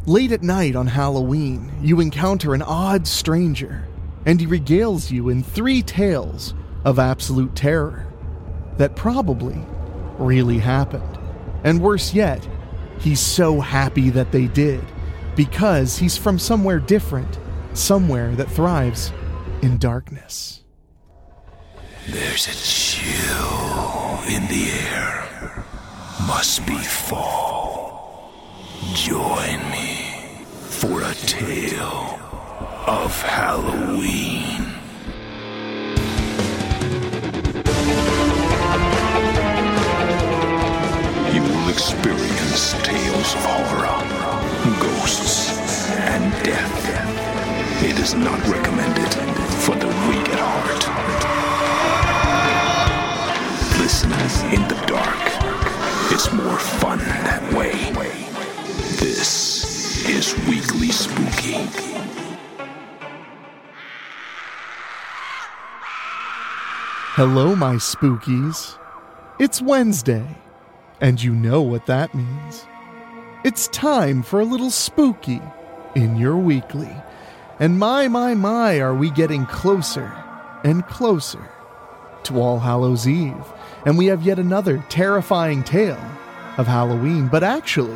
Late at night on Halloween, you encounter an odd stranger, and he regales you in 3 tales of absolute terror that probably really happened. And worse yet, he's so happy that they did, because he's from somewhere different, somewhere that thrives in darkness. There's a chill in the air. Must be fall. Join me for a tale of Halloween. You will experience tales of horror, ghosts, and death. It is not recommended for the weak at heart. Listen in the dark. It's more fun that way. This is Weekly Spooky. Hello, my spookies. It's Wednesday, and you know what that means. It's time for a little spooky in your weekly. And my, are we getting closer and closer to All Hallows Eve. And we have yet another terrifying tale of Halloween. But actually,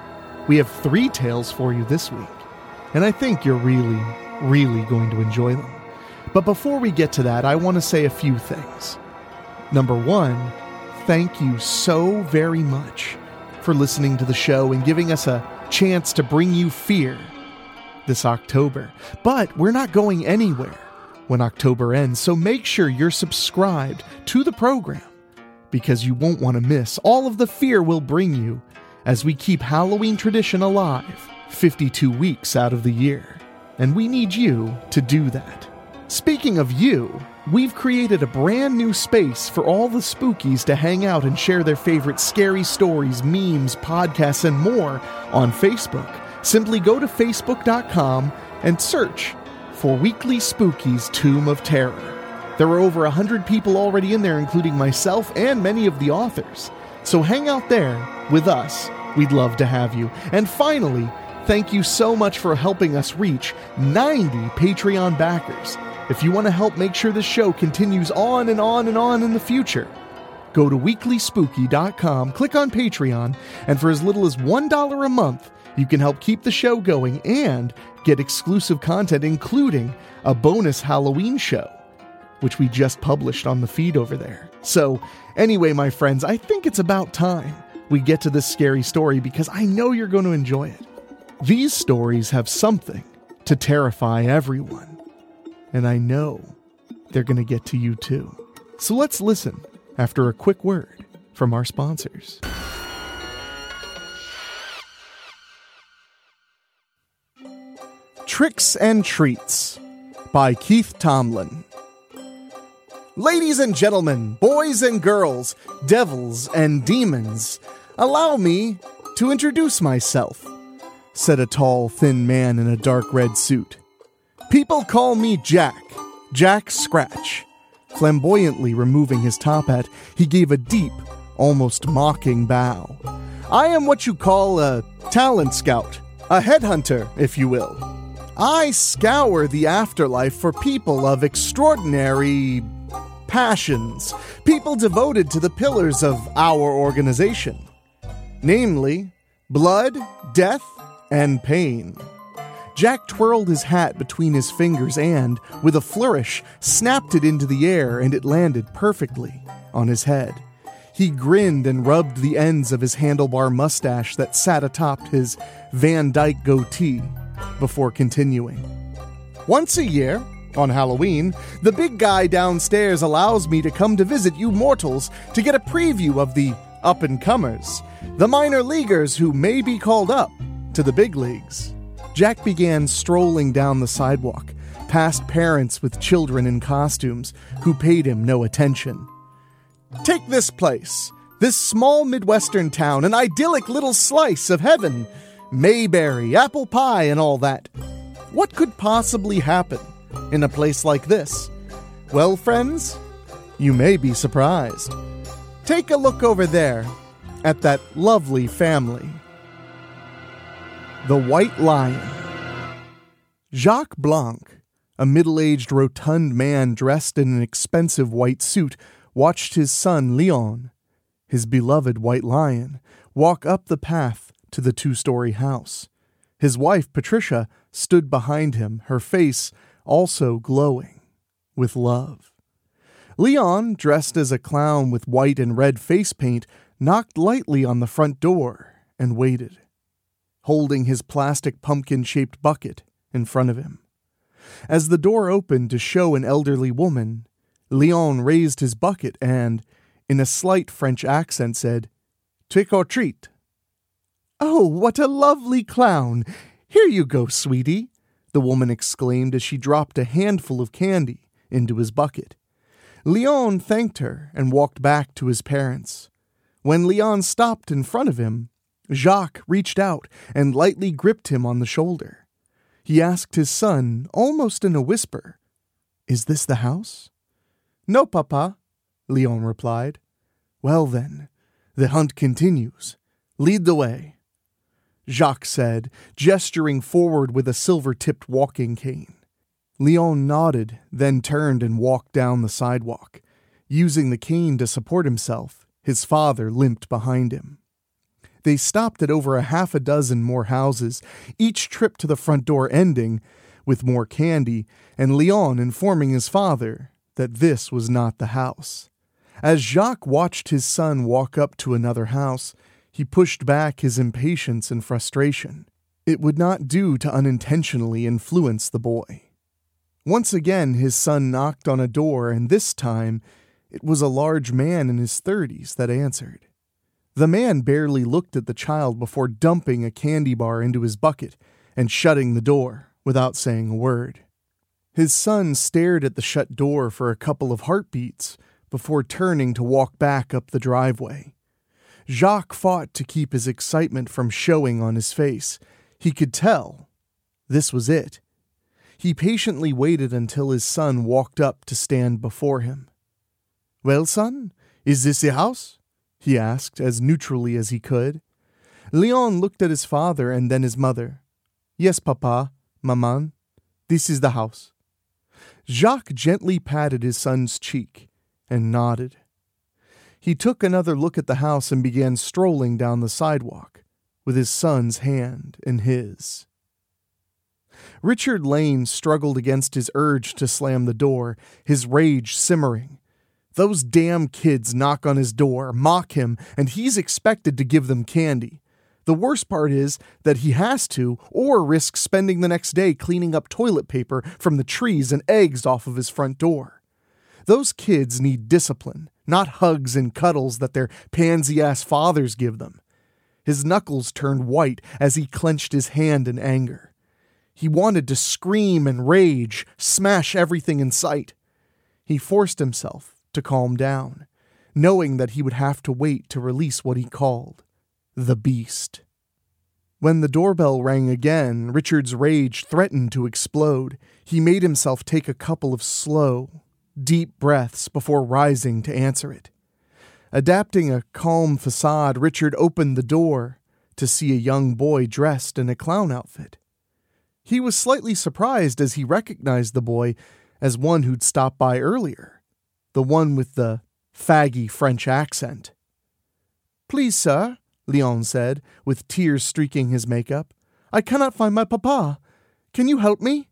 we have 3 tales for you this week. And I think you're really, really going to enjoy them. But before we get to that, I want to say a few things. Number 1, thank you so very much for listening to the show and giving us a chance to bring you fear this October. But we're not going anywhere when October ends, so make sure you're subscribed to the program, because you won't want to miss all of the fear we'll bring you as we keep Halloween tradition alive 52 weeks out of the year. And we need you to do that. Speaking of you, we've created a brand new space for all the spookies to hang out and share their favorite scary stories, memes, podcasts, and more on Facebook. Simply go to facebook.com and search for Weekly Spookies Tomb of Terror. There are over 100 people already in there, including myself and many of the authors. So hang out there with us. We'd love to have you. And finally, thank you so much for helping us reach 90 Patreon backers. If you want to help make sure this show continues on and on and on in the future, go to weeklyspooky.com, click on Patreon, and for as little as $1 a month, you can help keep the show going and get exclusive content, including a bonus Halloween show, which we just published on the feed over there. So anyway, my friends, I think it's about time we get to this scary story, because I know you're going to enjoy it. These stories have something to terrify everyone, and I know they're going to get to you too. So let's listen after a quick word from our sponsors. Tricks and Treats by Keith Tomlin. Ladies and gentlemen, boys and girls, devils and demons, allow me to introduce myself, said a tall, thin man in a dark red suit. People call me Jack Scratch. Flamboyantly removing his top hat, he gave a deep, almost mocking bow. I am what you call a talent scout, a headhunter, if you will. I scour the afterlife for people of extraordinary passions, people devoted to the pillars of our organization, namely blood, death, and pain. Jack twirled his hat between his fingers and, with a flourish, snapped it into the air, and it landed perfectly on his head. He grinned and rubbed the ends of his handlebar mustache that sat atop his Van Dyke goatee before continuing. Once a year, on Halloween, the big guy downstairs allows me to come to visit you mortals to get a preview of the up-and-comers, the minor leaguers who may be called up to the big leagues. Jack began strolling down the sidewalk, past parents with children in costumes who paid him no attention. Take this place, this small Midwestern town, an idyllic little slice of heaven, Mayberry, apple pie, and all that. What could possibly happen in a place like this? Well, friends, you may be surprised. Take a look over there at that lovely family. The White Lion. Jacques Blanc, a middle-aged rotund man dressed in an expensive white suit, watched his son Leon, his beloved white lion, walk up the path to the 2-story house. His wife, Patricia, stood behind him, her face also glowing with love. Leon, dressed as a clown with white and red face paint, knocked lightly on the front door and waited, holding his plastic pumpkin-shaped bucket in front of him. As the door opened to show an elderly woman, Leon raised his bucket and, in a slight French accent, said, "Trick or treat." "Oh, what a lovely clown! Here you go, sweetie," the woman exclaimed as she dropped a handful of candy into his bucket. Leon thanked her and walked back to his parents. When Leon stopped in front of him, Jacques reached out and lightly gripped him on the shoulder. He asked his son, almost in a whisper, "Is this the house?" "No, Papa," Leon replied. "Well then, the hunt continues. Lead the way," Jacques said, gesturing forward with a silver-tipped walking cane. Leon nodded, then turned and walked down the sidewalk. Using the cane to support himself, his father limped behind him. They stopped at over 6 more houses, each trip to the front door ending with more candy, and Leon informing his father that this was not the house. As Jacques watched his son walk up to another house, he pushed back his impatience and frustration. It would not do to unintentionally influence the boy. Once again his son knocked on a door, and this time it was a large man in his 30s that answered. The man barely looked at the child before dumping a candy bar into his bucket and shutting the door without saying a word. His son stared at the shut door for a couple of heartbeats before turning to walk back up the driveway. Jacques fought to keep his excitement from showing on his face. He could tell this was it. He patiently waited until his son walked up to stand before him. "Well, son, is this the house?" he asked as neutrally as he could. Leon looked at his father and then his mother. "Yes, Papa, Maman, this is the house." Jacques gently patted his son's cheek and nodded. He took another look at the house and began strolling down the sidewalk with his son's hand in his. Richard Lane struggled against his urge to slam the door, his rage simmering. Those damn kids knock on his door, mock him, and he's expected to give them candy. The worst part is that he has to, or risk spending the next day cleaning up toilet paper from the trees and eggs off of his front door. Those kids need discipline, not hugs and cuddles that their pansy-ass fathers give them. His knuckles turned white as he clenched his hand in anger. He wanted to scream and rage, smash everything in sight. He forced himself to calm down, knowing that he would have to wait to release what he called the beast. When the doorbell rang again, Richard's rage threatened to explode. He made himself take a couple of slow, deep breaths before rising to answer it. Adapting a calm facade, Richard opened the door to see a young boy dressed in a clown outfit. He was slightly surprised as he recognized the boy as one who'd stopped by earlier, the one with the faggy French accent. "Please, sir," Leon said, with tears streaking his makeup, "I cannot find my papa. Can you help me?"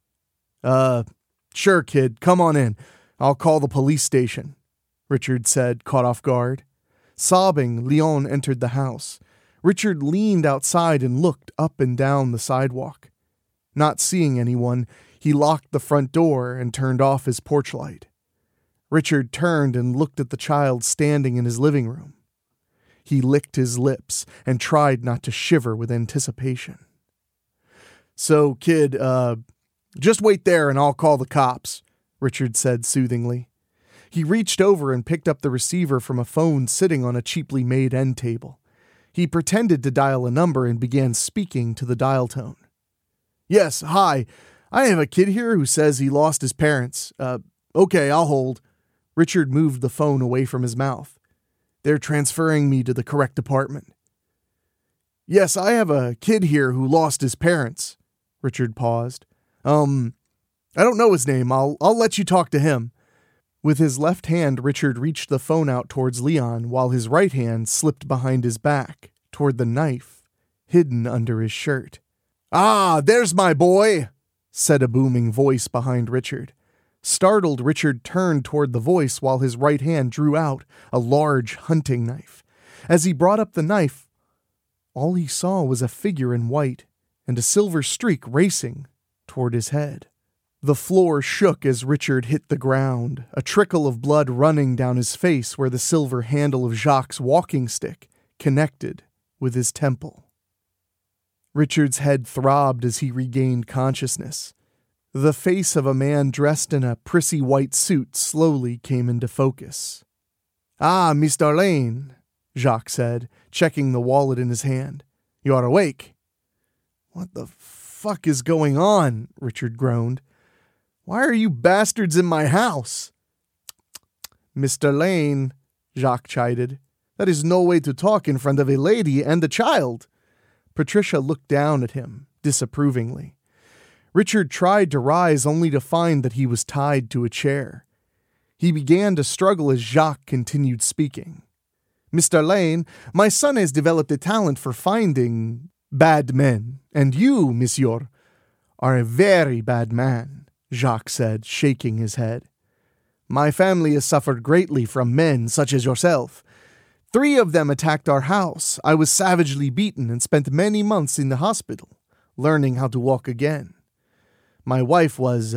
Sure, kid, come on in. I'll call the police station," Richard said, caught off guard. Sobbing, Leon entered the house. Richard leaned outside and looked up and down the sidewalk. Not seeing anyone, he locked the front door and turned off his porch light. Richard turned and looked at the child standing in his living room. He licked his lips and tried not to shiver with anticipation. "So, kid, just wait there and I'll call the cops," Richard said soothingly. He reached over and picked up the receiver from a phone sitting on a cheaply made end table. He pretended to dial a number and began speaking to the dial tone. "Yes, hi. I have a kid here who says he lost his parents. Okay, I'll hold." Richard moved the phone away from his mouth. "They're transferring me to the correct department." Yes, I have a kid here who lost his parents. Richard paused. I don't know his name. I'll let you talk to him. With his left hand, Richard reached the phone out towards Leon, while his right hand slipped behind his back, toward the knife, hidden under his shirt. "Ah, there's my boy," said a booming voice behind Richard. Startled, Richard turned toward the voice while his right hand drew out a large hunting knife. As he brought up the knife, all he saw was a figure in white and a silver streak racing toward his head. The floor shook as Richard hit the ground, a trickle of blood running down his face where the silver handle of Jacques' walking stick connected with his temple. Richard's head throbbed as he regained consciousness. The face of a man dressed in a prissy white suit slowly came into focus. "Ah, Mr. Lane," Jacques said, checking the wallet in his hand. "You are awake." "What the fuck is going on?" Richard groaned. "Why are you bastards in my house?" "Mr. Lane," Jacques chided, "that is no way to talk in front of a lady and a child." Patricia looked down at him, disapprovingly. Richard tried to rise only to find that he was tied to a chair. He began to struggle as Jacques continued speaking. "Mr. Lane, my son has developed a talent for finding bad men, and you, monsieur, are a very bad man," Jacques said, shaking his head. "My family has suffered greatly from men such as yourself. 3 of them attacked our house. I was savagely beaten and spent many months in the hospital, learning how to walk again. My wife was,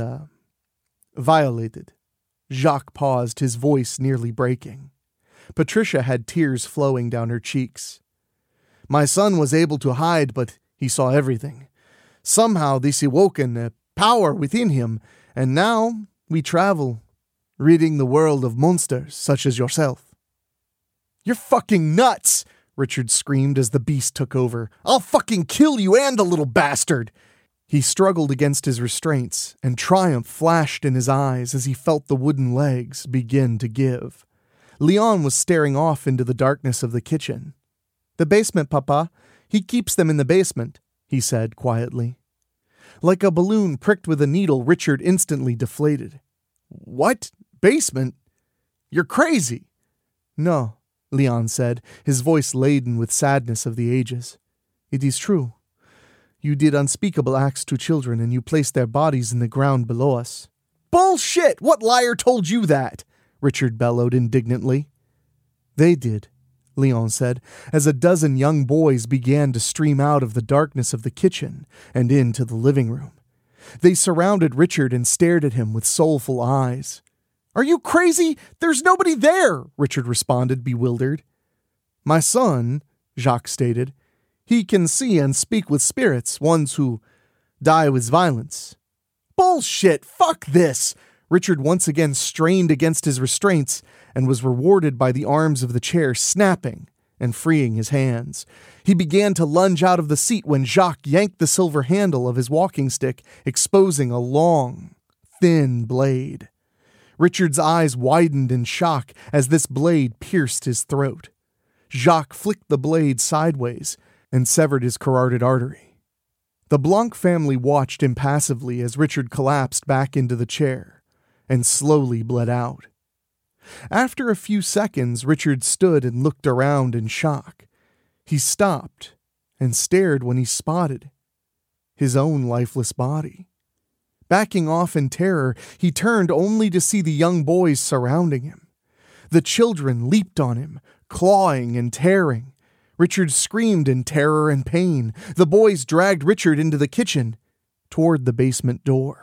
violated." Jacques paused, his voice nearly breaking. Patricia had tears flowing down her cheeks. "My son was able to hide, but he saw everything. Somehow this awoken a power within him, and now we travel, ridding the world of monsters such as yourself." "You're fucking nuts!" Richard screamed as the beast took over. "I'll fucking kill you and the little bastard!" He struggled against his restraints, and triumph flashed in his eyes as he felt the wooden legs begin to give. Leon was staring off into the darkness of the kitchen. "The basement, Papa. He keeps them in the basement," he said quietly. Like a balloon pricked with a needle, Richard instantly deflated. "What? Basement? You're crazy!" "No," Leon said, his voice laden with sadness of the ages. "It is true. You did unspeakable acts to children, and you placed their bodies in the ground below us." "Bullshit! What liar told you that?" Richard bellowed indignantly. "They did," Leon said, as a dozen young boys began to stream out of the darkness of the kitchen and into the living room. They surrounded Richard and stared at him with soulful eyes. "Are you crazy? There's nobody there," Richard responded, bewildered. "My son," Jacques stated, "he can see and speak with spirits, ones who die with violence." "Bullshit! Fuck this!" Richard once again strained against his restraints and was rewarded by the arms of the chair snapping and freeing his hands. He began to lunge out of the seat when Jacques yanked the silver handle of his walking stick, exposing a long, thin blade. Richard's eyes widened in shock as this blade pierced his throat. Jacques flicked the blade sideways and severed his carotid artery. The Blanc family watched impassively as Richard collapsed back into the chair and slowly bled out. After a few seconds, Richard stood and looked around in shock. He stopped and stared when he spotted his own lifeless body. Backing off in terror, he turned only to see the young boys surrounding him. The children leaped on him, clawing and tearing. Richard screamed in terror and pain. The boys dragged Richard into the kitchen, toward the basement door.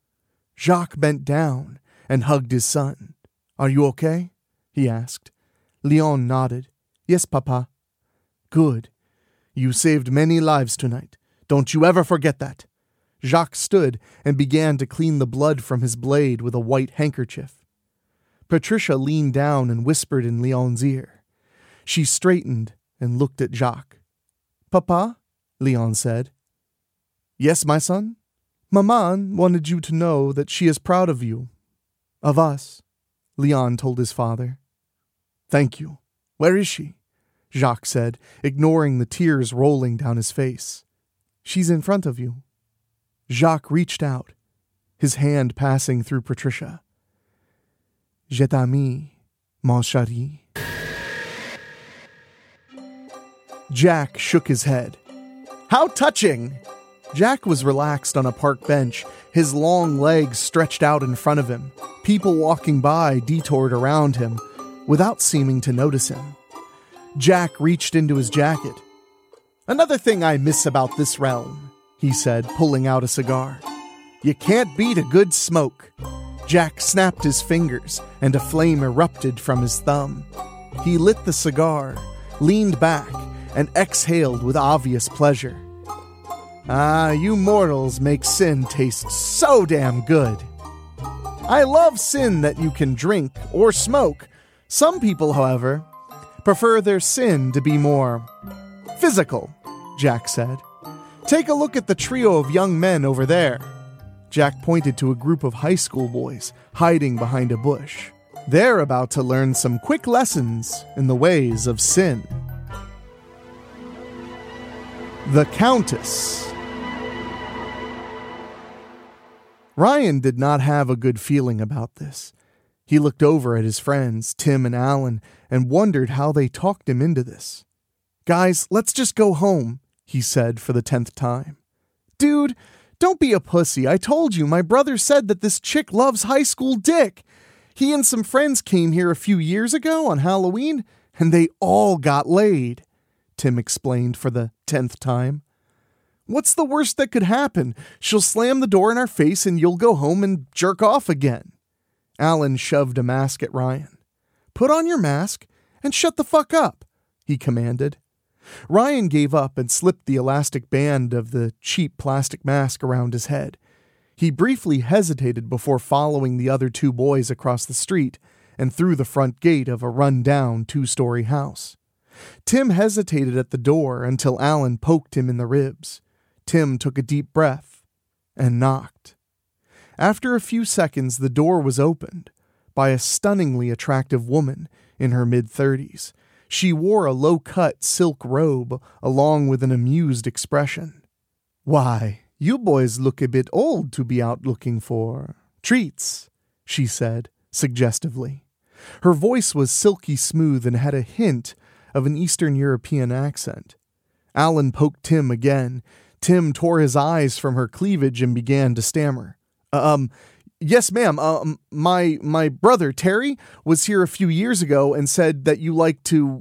Jacques bent down and hugged his son. "Are you okay?" he asked. Leon nodded. "Yes, Papa." "Good. You saved many lives tonight. Don't you ever forget that." Jacques stood and began to clean the blood from his blade with a white handkerchief. Patricia leaned down and whispered in Leon's ear. She straightened and looked at Jacques. "Papa?" Leon said. "Yes, my son?" "Maman wanted you to know that she is proud of you. Of us," Leon told his father. "Thank you. Where is she?" Jacques said, ignoring the tears rolling down his face. She's in front of you. Jacques reached out, his hand passing through Patricia. Je t'aime, mon chéri. Jack shook his head. How touching! Jack was relaxed on a park bench, his long legs stretched out in front of him. People walking by detoured around him, without seeming to notice him. Jack reached into his jacket. Another thing I miss about this realm, he said, pulling out a cigar. You can't beat a good smoke. Jack snapped his fingers, and a flame erupted from his thumb. He lit the cigar, leaned back, and exhaled with obvious pleasure. Ah, you mortals make sin taste so damn good. I love sin that you can drink or smoke. Some people, however, prefer their sin to be more physical, Jack said. Take a look at the trio of young men over there. Jack pointed to a group of high school boys hiding behind a bush. They're about to learn some quick lessons in the ways of sin. The Countess. Ryan did not have a good feeling about this. He looked over at his friends, Tim and Alan, and wondered how they talked him into this. Guys, let's just go home, he said for the 10th time. Dude, don't be a pussy. I told you, my brother said that this chick loves high school dick. He and some friends came here a few years ago on Halloween, and they all got laid, Tim explained for the 10th time. What's the worst that could happen? She'll slam the door in our face and you'll go home and jerk off again. Alan shoved a mask at Ryan. Put on your mask and shut the fuck up, he commanded. Ryan gave up and slipped the elastic band of the cheap plastic mask around his head. He briefly hesitated before following the other two boys across the street and through the front gate of a run-down 2-story house. Tim hesitated at the door until Alan poked him in the ribs. Tim took a deep breath and knocked. After a few seconds, the door was opened by a stunningly attractive woman in her mid-30s. She wore a low-cut silk robe along with an amused expression. Why, you boys look a bit old to be out looking for treats, she said suggestively. Her voice was silky smooth and had a hint of an Eastern European accent. Alan poked Tim again. Tim tore his eyes from her cleavage and began to stammer. Yes, ma'am. My brother, Terry, was here a few years ago and said that you like to,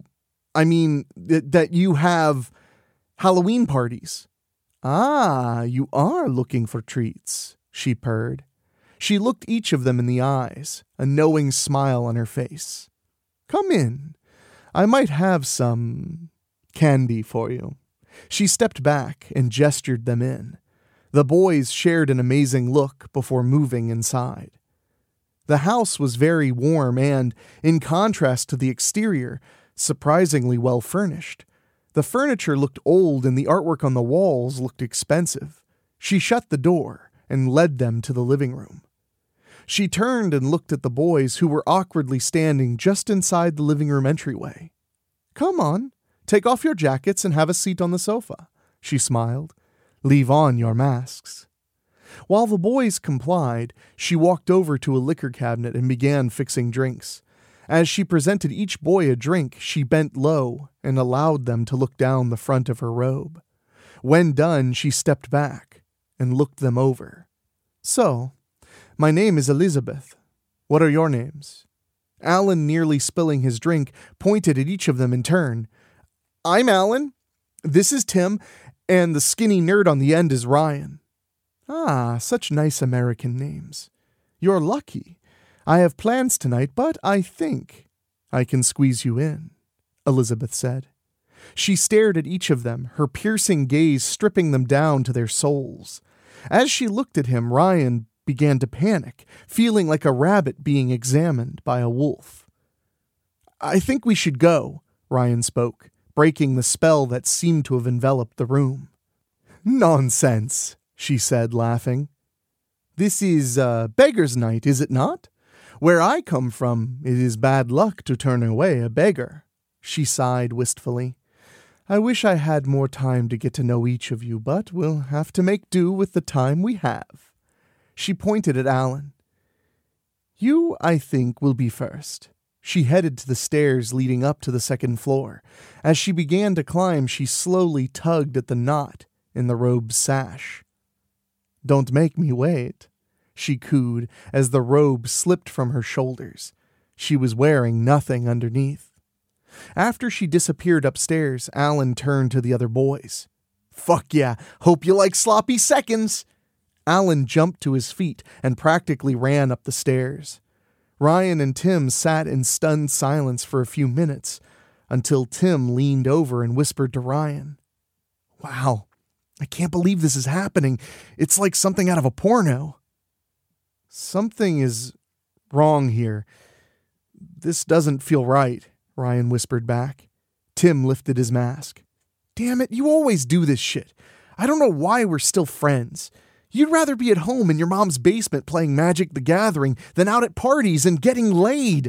that you have Halloween parties. Ah, you are looking for treats, she purred. She looked each of them in the eyes, a knowing smile on her face. Come in. I might have some candy for you. She stepped back and gestured them in. The boys shared an amazing look before moving inside. The house was very warm and, in contrast to the exterior, surprisingly well furnished. The furniture looked old and the artwork on the walls looked expensive. She shut the door and led them to the living room. She turned and looked at the boys who were awkwardly standing just inside the living room entryway. Come on. Take off your jackets and have a seat on the sofa, she smiled. Leave on your masks. While the boys complied, she walked over to a liquor cabinet and began fixing drinks. As she presented each boy a drink, she bent low and allowed them to look down the front of her robe. When done, she stepped back and looked them over. So, my name is Elizabeth. What are your names? Alan, nearly spilling his drink, pointed at each of them in turn. I'm Alan, this is Tim, and the skinny nerd on the end is Ryan. Ah, such nice American names. You're lucky. I have plans tonight, but I think I can squeeze you in, Elizabeth said. She stared at each of them, her piercing gaze stripping them down to their souls. As she looked at him, Ryan began to panic, feeling like a rabbit being examined by a wolf. I think we should go, Ryan spoke, breaking the spell that seemed to have enveloped the room. Nonsense, she said, laughing. This is beggar's night, is it not? Where I come from, it is bad luck to turn away a beggar. She sighed wistfully. I wish I had more time to get to know each of you, but we'll have to make do with the time we have. She pointed at Alan. You, I think, will be first. She headed to the stairs leading up to the second floor. As she began to climb, she slowly tugged at the knot in the robe's sash. Don't make me wait, she cooed as the robe slipped from her shoulders. She was wearing nothing underneath. After she disappeared upstairs, Alan turned to the other boys. Fuck yeah, hope you like sloppy seconds. Alan jumped to his feet and practically ran up the stairs. Ryan and Tim sat in stunned silence for a few minutes, until Tim leaned over and whispered to Ryan, Wow, I can't believe this is happening. It's like something out of a porno. Something is wrong here. This doesn't feel right, Ryan whispered back. Tim lifted his mask. Damn it, you always do this shit. I don't know why we're still friends. You'd rather be at home in your mom's basement playing Magic the Gathering than out at parties and getting laid.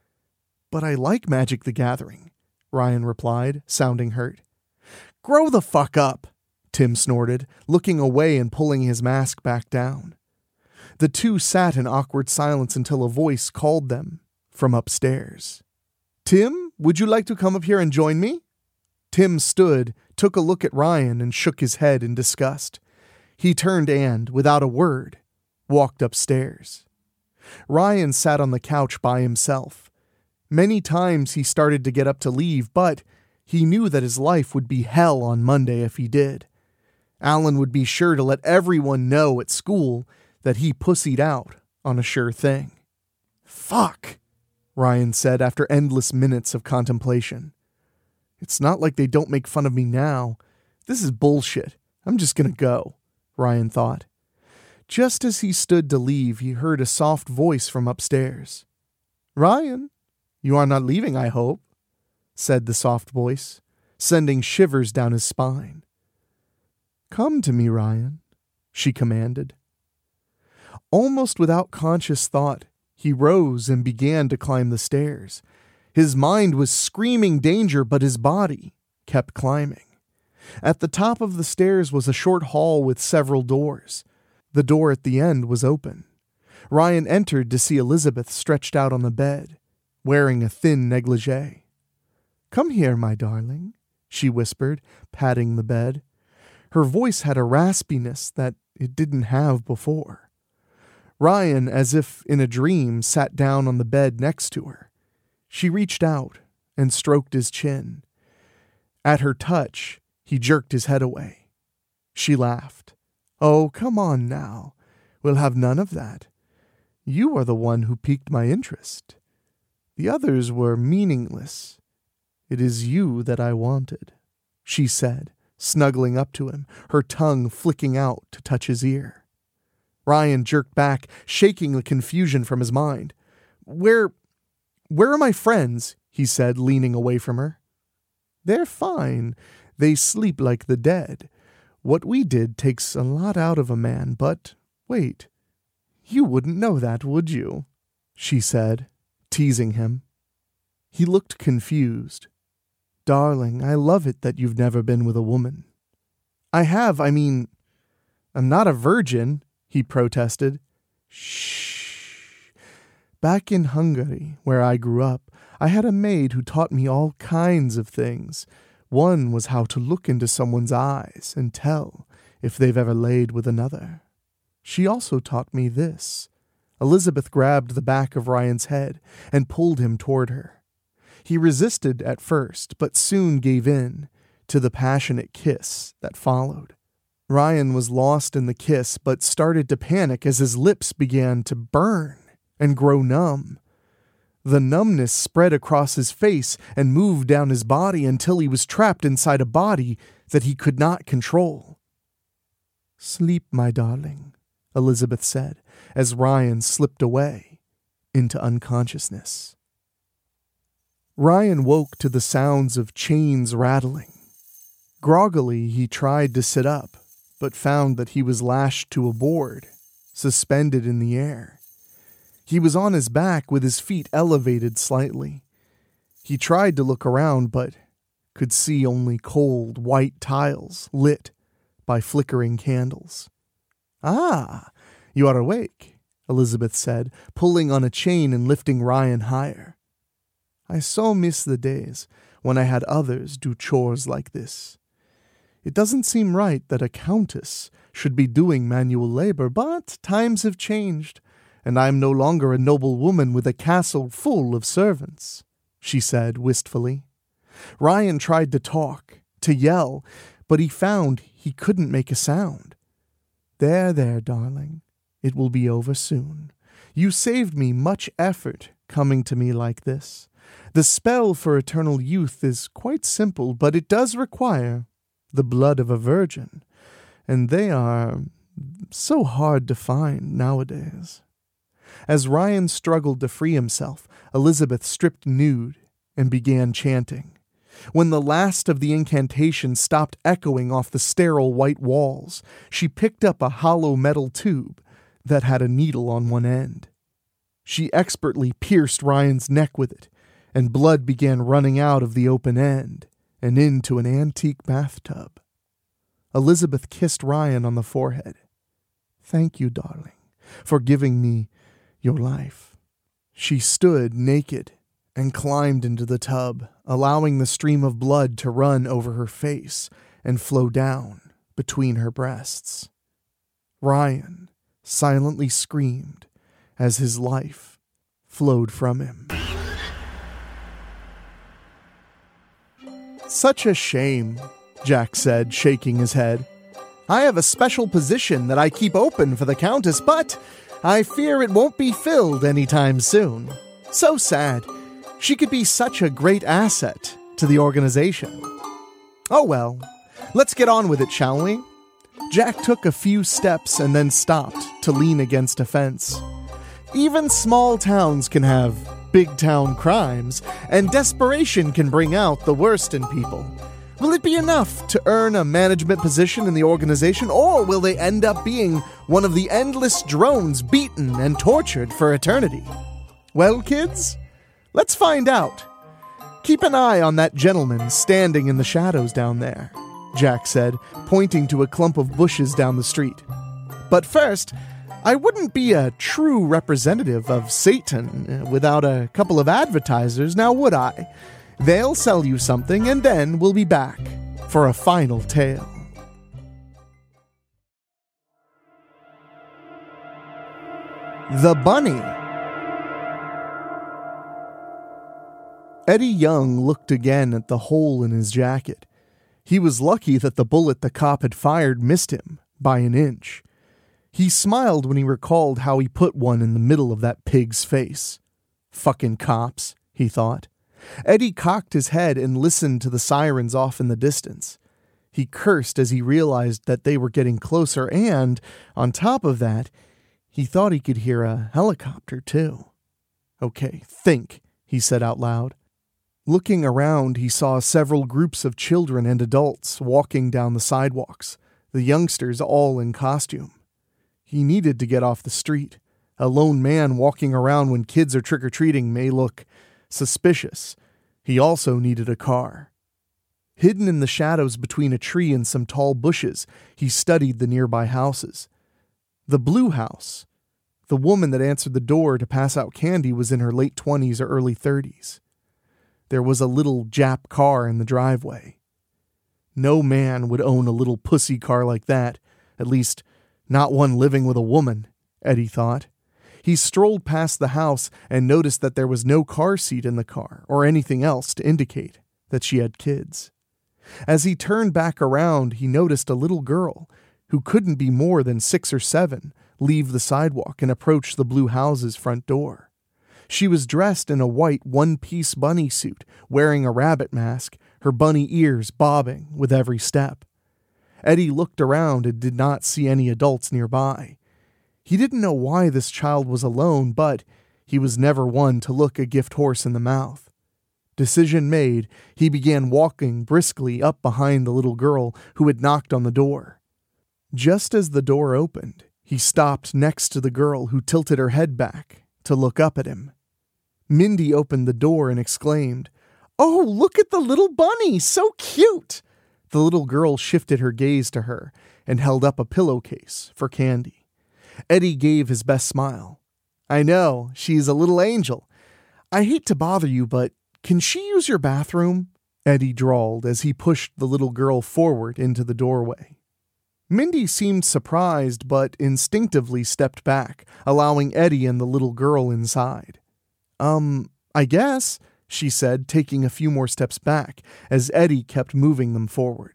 But I like Magic the Gathering, Ryan replied, sounding hurt. Grow the fuck up, Tim snorted, looking away and pulling his mask back down. The two sat in awkward silence until a voice called them from upstairs. Tim, would you like to come up here and join me? Tim stood, took a look at Ryan, and shook his head in disgust. He turned and, without a word, walked upstairs. Ryan sat on the couch by himself. Many times he started to get up to leave, but he knew that his life would be hell on Monday if he did. Alan would be sure to let everyone know at school that he pussied out on a sure thing. Fuck, Ryan said after endless minutes of contemplation. It's not like they don't make fun of me now. This is bullshit. I'm just gonna go, Ryan thought. Just as he stood to leave, he heard a soft voice from upstairs. Ryan, you are not leaving, I hope, said the soft voice, sending shivers down his spine. Come to me, Ryan, she commanded. Almost without conscious thought, he rose and began to climb the stairs. His mind was screaming danger, but his body kept climbing. At the top of the stairs was a short hall with several doors. The door at the end was open. Ryan entered to see Elizabeth stretched out on the bed, wearing a thin negligee. Come here, my darling, she whispered, patting the bed. Her voice had a raspiness that it didn't have before. Ryan, as if in a dream, sat down on the bed next to her. She reached out and stroked his chin. At her touch, he jerked his head away. She laughed. Oh, come on now. We'll have none of that. You are the one who piqued my interest. The others were meaningless. It is you that I wanted, she said, snuggling up to him, her tongue flicking out to touch his ear. Ryan jerked back, shaking the confusion from his mind. Where are my friends? He said, leaning away from her. They're fine. They sleep like the dead. What we did takes a lot out of a man, but wait. You wouldn't know that, would you? She said, teasing him. He looked confused. Darling, I love it that you've never been with a woman. I'm not a virgin, he protested. Shh. Back in Hungary, where I grew up, I had a maid who taught me all kinds of things. One was how to look into someone's eyes and tell if they've ever laid with another. She also taught me this. Elizabeth grabbed the back of Ryan's head and pulled him toward her. He resisted at first, but soon gave in to the passionate kiss that followed. Ryan was lost in the kiss, but started to panic as his lips began to burn and grow numb. The numbness spread across his face and moved down his body until he was trapped inside a body that he could not control. Sleep, my darling, Elizabeth said, as Ryan slipped away into unconsciousness. Ryan woke to the sounds of chains rattling. Groggily, he tried to sit up, but found that he was lashed to a board, suspended in the air. He was on his back with his feet elevated slightly. He tried to look around, but could see only cold, white tiles lit by flickering candles. "Ah, you are awake," Elizabeth said, pulling on a chain and lifting Ryan higher. "I so miss the days when I had others do chores like this. It doesn't seem right that a countess should be doing manual labor, but times have changed, and I am no longer a noble woman with a castle full of servants," she said wistfully. Ryan tried to talk, to yell, but he found he couldn't make a sound. There, darling. It will be over soon. You saved me much effort coming to me like this. The spell for eternal youth is quite simple, but it does require the blood of a virgin, and they are so hard to find nowadays." As Ryan struggled to free himself, Elizabeth stripped nude and began chanting. When the last of the incantation stopped echoing off the sterile white walls, she picked up a hollow metal tube that had a needle on one end. She expertly pierced Ryan's neck with it, and blood began running out of the open end and into an antique bathtub. Elizabeth kissed Ryan on the forehead. "Thank you, darling, for giving me your life." She stood naked and climbed into the tub, allowing the stream of blood to run over her face and flow down between her breasts. Ryan silently screamed as his life flowed from him. "Such a shame," Jack said, shaking his head. "I have a special position that I keep open for the Countess, but I fear it won't be filled anytime soon. So sad. She could be such a great asset to the organization. Oh well, let's get on with it, shall we?" Jack took a few steps and then stopped to lean against a fence. Even small towns can have big town crimes, and desperation can bring out the worst in people. Will it be enough to earn a management position in the organization, or will they end up being one of the endless drones beaten and tortured for eternity? Well, kids, let's find out. Keep an eye on that gentleman standing in the shadows down there, Jack said, pointing to a clump of bushes down the street. But first, I wouldn't be a true representative of Satan without a couple of advertisers, now would I? They'll sell you something, and then we'll be back for a final tale. The Bunny. Eddie Young looked again at the hole in his jacket. He was lucky that the bullet the cop had fired missed him by an inch. He smiled when he recalled how he put one in the middle of that pig's face. Fucking cops, he thought. Eddie cocked his head and listened to the sirens off in the distance. He cursed as he realized that they were getting closer, and, on top of that, he thought he could hear a helicopter, too. "Okay, think," he said out loud. Looking around, he saw several groups of children and adults walking down the sidewalks, the youngsters all in costume. He needed to get off the street. A lone man walking around when kids are trick-or-treating may look suspicious. He also needed a car. Hidden in the shadows between a tree and some tall bushes, he studied the nearby houses. The Blue House. The woman that answered the door to pass out candy was in her late 20s or early 30s. There was a little Jap car in the driveway. No man would own a little pussy car like that, at least not one living with a woman, Eddie thought. He strolled past the house and noticed that there was no car seat in the car or anything else to indicate that she had kids. As he turned back around, he noticed a little girl, who couldn't be more than 6 or 7, leave the sidewalk and approach the Blue House's front door. She was dressed in a white one-piece bunny suit, wearing a rabbit mask, her bunny ears bobbing with every step. Eddie looked around and did not see any adults nearby. He didn't know why this child was alone, but he was never one to look a gift horse in the mouth. Decision made, he began walking briskly up behind the little girl who had knocked on the door. Just as the door opened, he stopped next to the girl who tilted her head back to look up at him. Mindy opened the door and exclaimed, "Oh, look at the little bunny, so cute!" The little girl shifted her gaze to her and held up a pillowcase for Candy. Eddie gave his best smile. "I know, she's a little angel. I hate to bother you, but can she use your bathroom?" Eddie drawled as he pushed the little girl forward into the doorway. Mindy seemed surprised but instinctively stepped back, allowing Eddie and the little girl inside. I guess," she said, taking a few more steps back as Eddie kept moving them forward.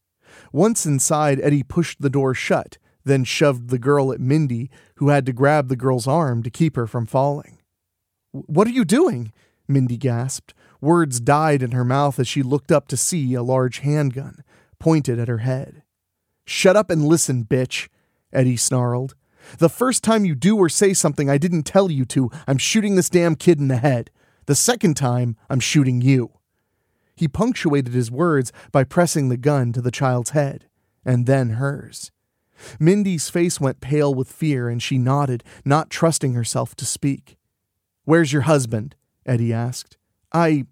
Once inside, Eddie pushed the door shut, then shoved the girl at Mindy, who had to grab the girl's arm to keep her from falling. "What are you doing?" Mindy gasped. Words died in her mouth as she looked up to see a large handgun pointed at her head. "Shut up and listen, bitch," Eddie snarled. "The first time you do or say something I didn't tell you to, I'm shooting this damn kid in the head. The second time, I'm shooting you." He punctuated his words by pressing the gun to the child's head, and then hers. Mindy's face went pale with fear, and she nodded, not trusting herself to speak. "Where's your husband?" Eddie asked. I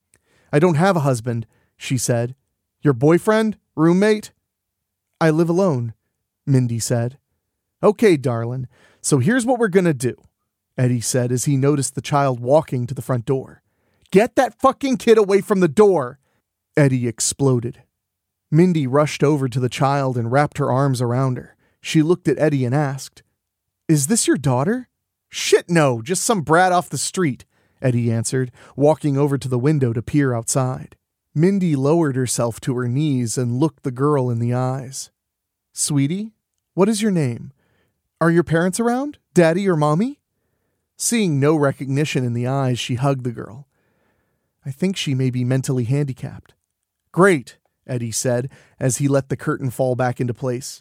don't have a husband," she said. "Your boyfriend? Roommate?" "I live alone," Mindy said. "Okay, darling, so here's what we're gonna do," Eddie said as he noticed the child walking to the front door. "Get that fucking kid away from the door!" Eddie exploded. Mindy rushed over to the child and wrapped her arms around her. She looked at Eddie and asked, "Is this your daughter?" "Shit, no, just some brat off the street," Eddie answered, walking over to the window to peer outside. Mindy lowered herself to her knees and looked the girl in the eyes. "Sweetie, what is your name? Are your parents around? Daddy or mommy?" Seeing no recognition in the eyes, she hugged the girl. "I think she may be mentally handicapped." "Great," Eddie said as he let the curtain fall back into place.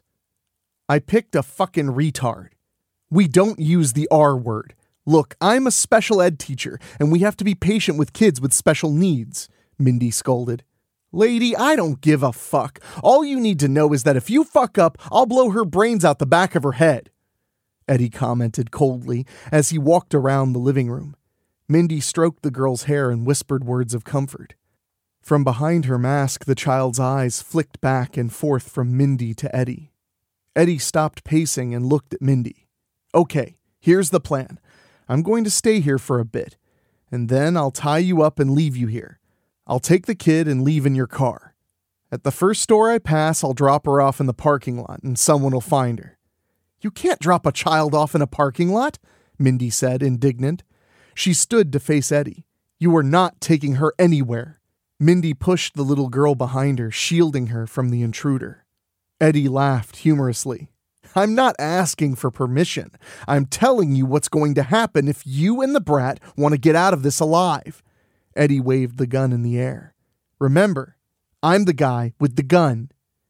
"I picked a fucking retard. We don't use the R word. Look, I'm a special ed teacher, and we have to be patient with kids with special needs," Mindy scolded. "Lady, I don't give a fuck. All you need to know is that if you fuck up, I'll blow her brains out the back of her head," Eddie commented coldly as he walked around the living room. Mindy stroked the girl's hair and whispered words of comfort. From behind her mask, the child's eyes flicked back and forth from Mindy to Eddie. Eddie stopped pacing and looked at Mindy. "Okay, here's the plan. I'm going to stay here for a bit, and then I'll tie you up and leave you here. I'll take the kid and leave in your car. At the first store I pass, I'll drop her off in the parking lot, and someone will find her." "You can't drop a child off in a parking lot," Mindy said, indignant. She stood to face Eddie. "You are not taking her anywhere." Mindy pushed the little girl behind her, shielding her from the intruder. Eddie laughed humorously. "I'm not asking for permission. I'm telling you what's going to happen if you and the brat want to get out of this alive." Eddie waved the gun in the air. "Remember, I'm the guy with the gun."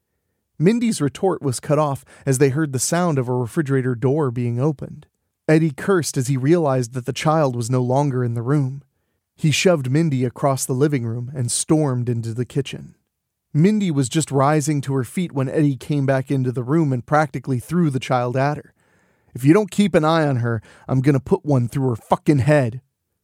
Mindy's retort was cut off as they heard the sound of a refrigerator door being opened. Eddie cursed as he realized that the child was no longer in the room. He shoved Mindy across the living room and stormed into the kitchen. Mindy was just rising to her feet when Eddie came back into the room and practically threw the child at her. "If you don't keep an eye on her, I'm gonna put one through her fucking head."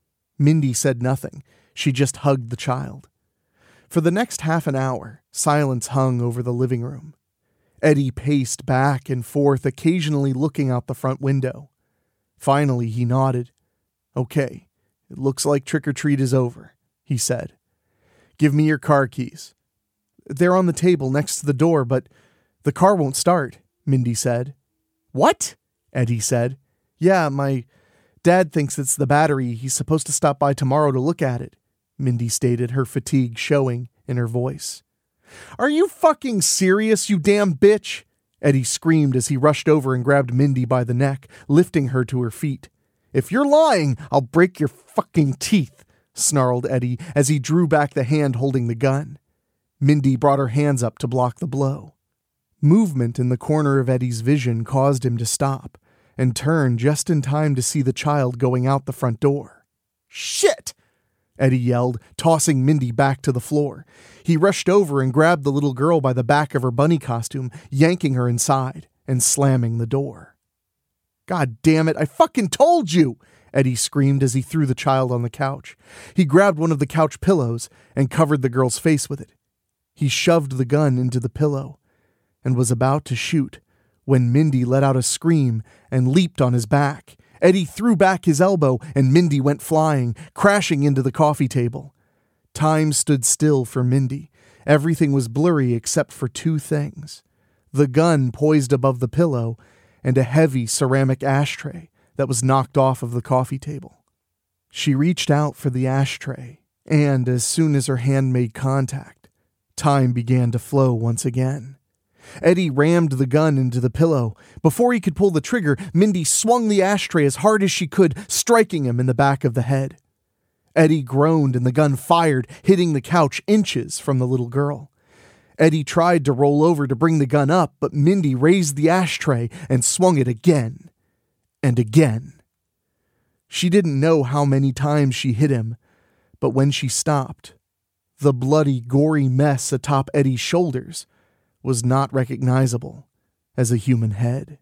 Mindy said nothing. She just hugged the child. For the next half an hour, silence hung over the living room. Eddie paced back and forth, occasionally looking out the front window. Finally, he nodded. "Okay, it looks like trick-or-treat is over," he said. "Give me your car keys." "They're on the table next to the door, but the car won't start," Mindy said. "What?" Eddie said. "Yeah, my dad thinks it's the battery. He's supposed to stop by tomorrow to look at it," Mindy stated, her fatigue showing in her voice. "Are you fucking serious, you damn bitch?" Eddie screamed as he rushed over and grabbed Mindy by the neck, lifting her to her feet. "If you're lying, I'll break your fucking teeth," snarled Eddie as he drew back the hand holding the gun. Mindy brought her hands up to block the blow. Movement in the corner of Eddie's vision caused him to stop and turn just in time to see the child going out the front door. "Shit!" Eddie yelled, tossing Mindy back to the floor. He rushed over and grabbed the little girl by the back of her bunny costume, yanking her inside and slamming the door. "God damn it, I fucking told you!" Eddie screamed as he threw the child on the couch. He grabbed one of the couch pillows and covered the girl's face with it. He shoved the gun into the pillow and was about to shoot when Mindy let out a scream and leaped on his back. Eddie threw back his elbow and Mindy went flying, crashing into the coffee table. Time stood still for Mindy. Everything was blurry except for two things: the gun poised above the pillow and a heavy ceramic ashtray that was knocked off of the coffee table. She reached out for the ashtray, and as soon as her hand made contact, time began to flow once again. Eddie rammed the gun into the pillow. Before he could pull the trigger, Mindy swung the ashtray as hard as she could, striking him in the back of the head. Eddie groaned and the gun fired, hitting the couch inches from the little girl. Eddie tried to roll over to bring the gun up, but Mindy raised the ashtray and swung it again and again. She didn't know how many times she hit him, but when she stopped, the bloody, gory mess atop Eddie's shoulders was not recognizable as a human head.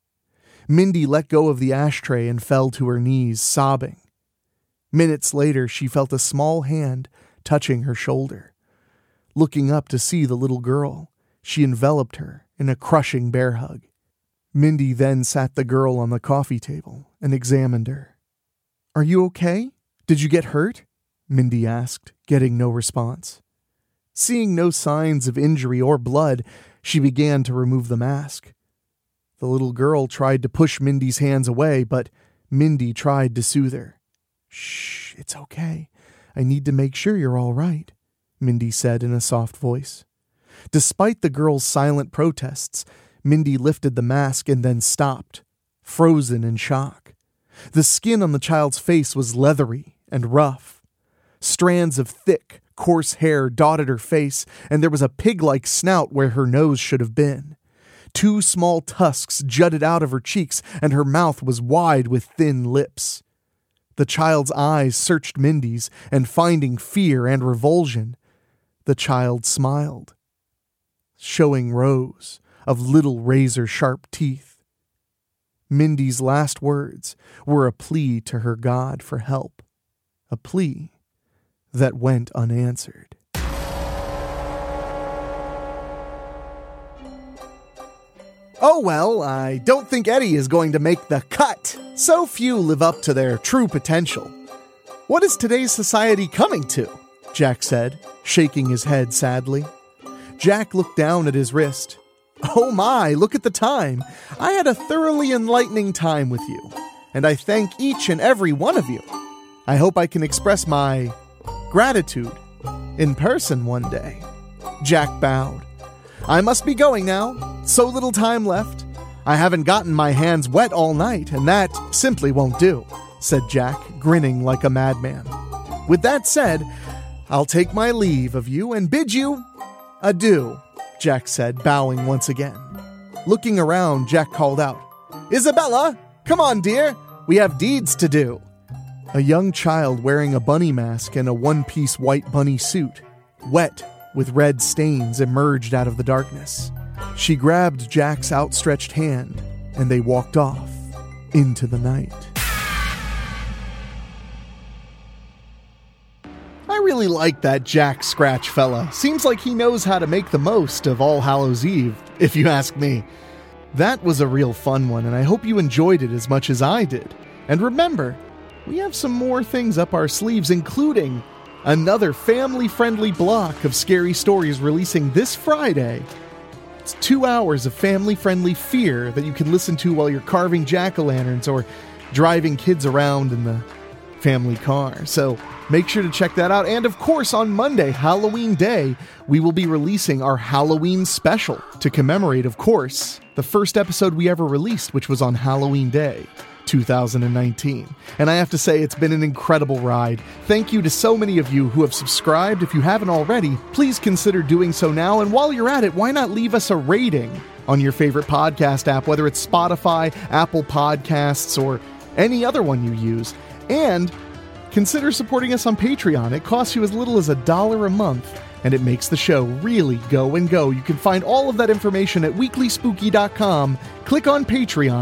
Mindy let go of the ashtray and fell to her knees, sobbing. Minutes later, she felt a small hand touching her shoulder. Looking up to see the little girl, she enveloped her in a crushing bear hug. Mindy then sat the girl on the coffee table and examined her. "Are you okay? Did you get hurt?" Mindy asked, getting no response. Seeing no signs of injury or blood, she began to remove the mask. The little girl tried to push Mindy's hands away, but Mindy tried to soothe her. "Shh, it's okay. I need to make sure you're all right," Mindy said in a soft voice. Despite the girl's silent protests, Mindy lifted the mask and then stopped, frozen in shock. The skin on the child's face was leathery and rough. Strands of thick, coarse hair dotted her face, and there was a pig-like snout where her nose should have been. 2 small tusks jutted out of her cheeks, and her mouth was wide with thin lips. The child's eyes searched Mindy's, and finding fear and revulsion, the child smiled, showing rows of little razor-sharp teeth. Mindy's last words were a plea to her God for help, a plea that went unanswered. Oh well, I don't think Eddie is going to make the cut. So few live up to their true potential. What is today's society coming to? Jack said, shaking his head sadly. Jack looked down at his wrist. Oh my, look at the time. I had a thoroughly enlightening time with you, and I thank each and every one of you. I hope I can express my gratitude in person one day. Jack bowed. I must be going now. So little time left. I haven't gotten my hands wet all night, and that simply won't do, said Jack, grinning like a madman. With that said, I'll take my leave of you and bid you adieu, Jack said, bowing once again. Looking around, Jack called out, Isabella, come on, dear. We have deeds to do. A young child wearing a bunny mask and a one-piece white bunny suit, wet with red stains, emerged out of the darkness. She grabbed Jack's outstretched hand, and they walked off into the night. I really like that Jack Scratch fella. Seems like he knows how to make the most of All Hallows Eve, if you ask me. That was a real fun one, and I hope you enjoyed it as much as I did. And remember, we have some more things up our sleeves, including another family-friendly block of scary stories releasing this Friday. It's 2 hours of family-friendly fear that you can listen to while you're carving jack-o'-lanterns or driving kids around in the family car. So make sure to check that out. And of course, on Monday, Halloween Day, we will be releasing our Halloween special to commemorate, of course, the first episode we ever released, which was on Halloween Day 2019. And I have to say, it's been an incredible ride. Thank you to so many of you who have subscribed. If you haven't already, please consider doing so now. And while you're at it, why not leave us a rating on your favorite podcast app, whether it's Spotify, Apple Podcasts, or any other one you use. And consider supporting us on Patreon. It costs you as little as $1 a month, and it makes the show really go and go. You can find all of that information at weeklyspooky.com. Click on Patreon,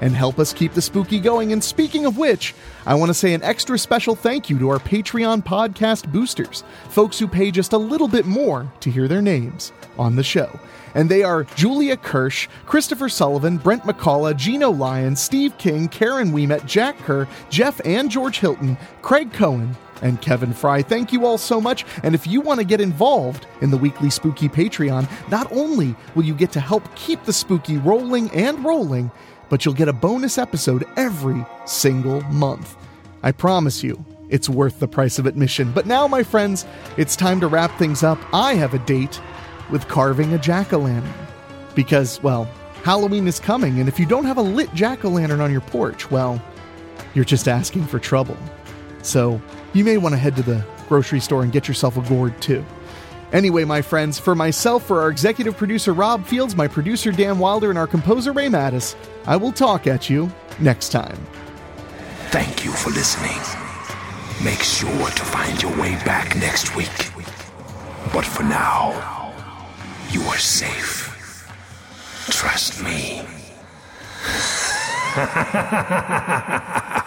and help us keep the spooky going. And speaking of which, I want to say an extra special thank you to our Patreon podcast boosters, folks who pay just a little bit more to hear their names on the show. And they are Julia Kirsch, Christopher Sullivan, Brent McCullough, Gino Lyon, Steve King, Karen Weemet, Jack Kerr, Jeff and George Hilton, Craig Cohen, and Kevin Fry. Thank you all so much. And if you want to get involved in the weekly Spooky Patreon, not only will you get to help keep the spooky rolling, but you'll get a bonus episode every single month. I promise you, it's worth the price of admission. But now, my friends, it's time to wrap things up. I have a date with carving a jack-o'-lantern. Because, well, Halloween is coming, and if you don't have a lit jack-o'-lantern on your porch, well, you're just asking for trouble. So you may want to head to the grocery store and get yourself a gourd too. Anyway, my friends, for myself, for our executive producer Rob Fields, my producer Dan Wilder, and our composer Ray Mattis, I will talk at you next time. Thank you for listening. Make sure to find your way back next week. But for now, you are safe. Trust me.